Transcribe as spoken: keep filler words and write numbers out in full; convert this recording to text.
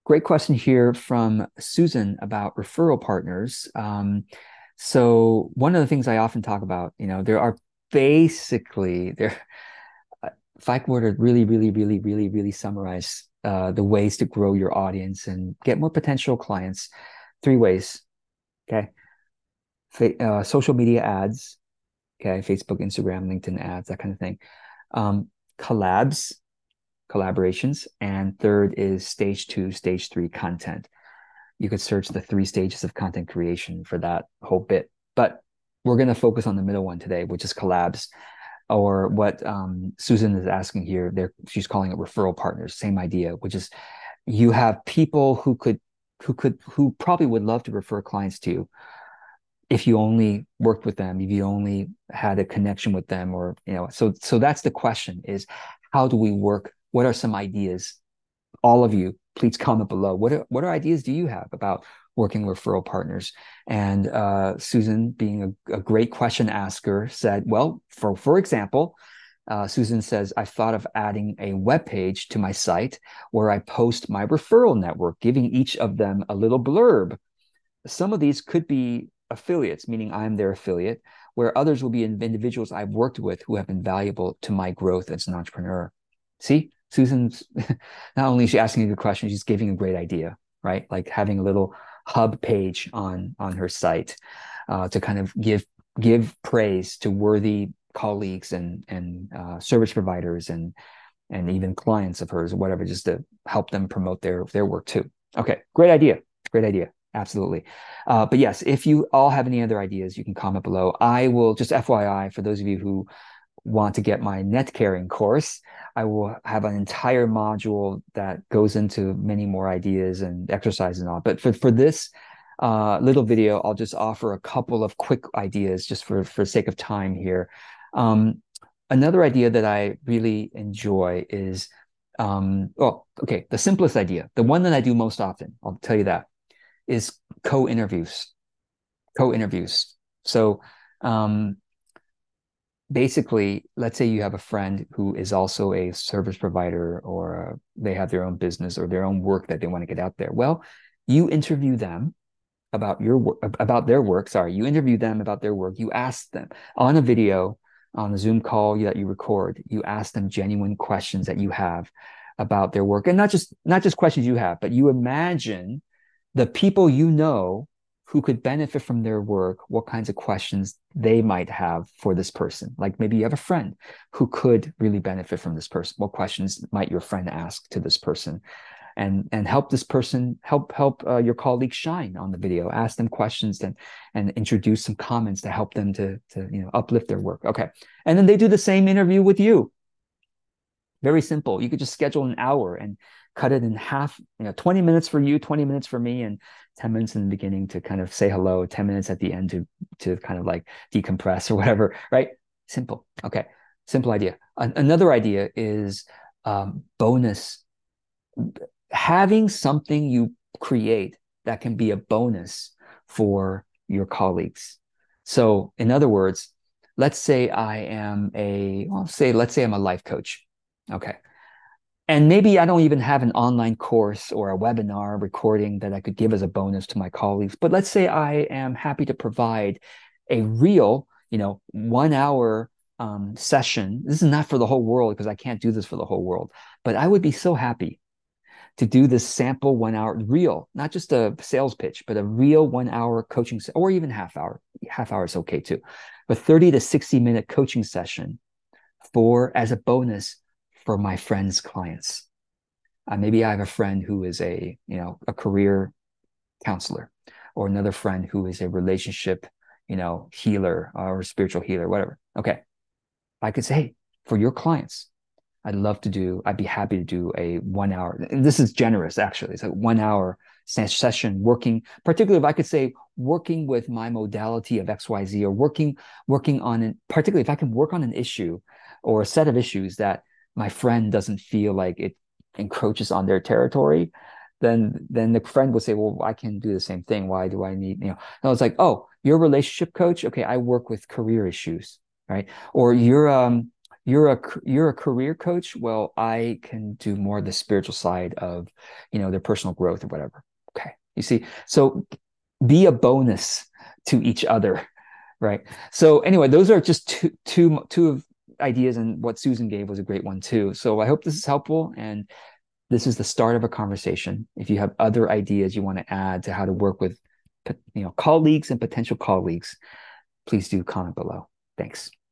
Great question here from Susan about referral partners. Um, so one of the things I often talk about, you know, there are basically there, if I were to really, really, really, really, really summarize uh, the ways to grow your audience and get more potential clients, three ways. Okay. Fa- uh, social media ads. Okay. Facebook, Instagram, LinkedIn ads, that kind of thing. Um, collabs, collaborations. And third is stage two, stage three content. You could search the three stages of content creation for that whole bit. But we're going to focus on the middle one today, which is collabs, or what um, Susan is asking here. There, she's calling it referral partners. Same idea, which is you have people who could, who could, who probably would love to refer clients to you if you only worked with them, if you only had a connection with them, or you know. So, so that's the question: is how do we work? What are some ideas? All of you, please comment below. What are, what are ideas do you have about working with referral partners? And uh, Susan, being a, a great question asker, said, well, for, for example, uh, Susan says, I thought of adding a web page to my site where I post my referral network, giving each of them a little blurb. Some of these could be affiliates, meaning I'm their affiliate, where others will be individuals I've worked with who have been valuable to my growth as an entrepreneur. See, Susan's not only is she asking a good question, she's giving a great idea, right? Like having a little hub page on on her site uh, to kind of give give praise to worthy colleagues and and uh, service providers and and even clients of hers or whatever, just to help them promote their their work too. Okay, great idea, great idea. Absolutely. Uh, but yes, if you all have any other ideas, you can comment below. I will, just F Y I, for those of you who want to get my net carrying course, I will have an entire module that goes into many more ideas and exercises and all. But for, for this uh, little video, I'll just offer a couple of quick ideas just for, for sake of time here. Um, another idea that I really enjoy is, um, well, okay, the simplest idea, the one that I do most often, I'll tell you that, is co-interviews. Co-interviews. So um, basically, let's say you have a friend who is also a service provider, or uh, they have their own business or their own work that they want to get out there. Well, you interview them about your work, about their work. Sorry, you interview them about their work. You ask them on a video, on a Zoom call that you record. You ask them genuine questions that you have about their work, and not just not just questions you have, but you imagine the people you know who could benefit from their work, what kinds of questions they might have for this person. Like maybe you have a friend who could really benefit from this person. What questions might your friend ask to this person? And and help this person, help help uh, your colleagues shine on the video. Ask them questions and and introduce some comments to help them to to you know uplift their work. Okay, and then they do the same interview with you. Very simple. You could just schedule an hour and cut it in half, you know, twenty minutes for you, twenty minutes for me, and ten minutes in the beginning to kind of say hello, ten minutes at the end to to kind of like decompress or whatever, right? Simple. Okay. Simple idea. An- another idea is um, bonus. Having something you create that can be a bonus for your colleagues. So, in other words, let's say I am a, well, say, let's say I'm a life coach. Okay. And maybe I don't even have an online course or a webinar recording that I could give as a bonus to my colleagues. But let's say I am happy to provide a real, you know, one hour um, session. This is not for the whole world because I can't do this for the whole world. But I would be so happy to do this sample one hour real, not just a sales pitch, but a real one hour coaching, or even half hour. Half hour is okay too. But thirty to sixty minute coaching session for as a bonus for my friends' clients. Uh, maybe I have a friend who is a, you know, a career counselor, or another friend who is a relationship, you know, healer or spiritual healer, whatever. Okay. I could say, hey, for your clients, I'd love to do, I'd be happy to do a one hour. And this is generous, actually. It's like one hour session working, particularly if I could say working with my modality of X Y Z, or working, working on it, particularly if I can work on an issue or a set of issues that my friend doesn't feel like it encroaches on their territory, then then the friend will say, well, I can do the same thing. Why do I need, you know? And I was like, oh, you're a relationship coach? Okay, I work with career issues, right? Or you're um you're a you're a career coach. Well, I can do more of the spiritual side of, you know, their personal growth or whatever. Okay. You see, so be a bonus to each other, right? So anyway, those are just two two two of ideas, and what Susan gave was a great one too. So I hope this is helpful, and this is the start of a conversation. If you have other ideas you want to add to how to work with, you know, colleagues and potential colleagues, please do comment below. Thanks.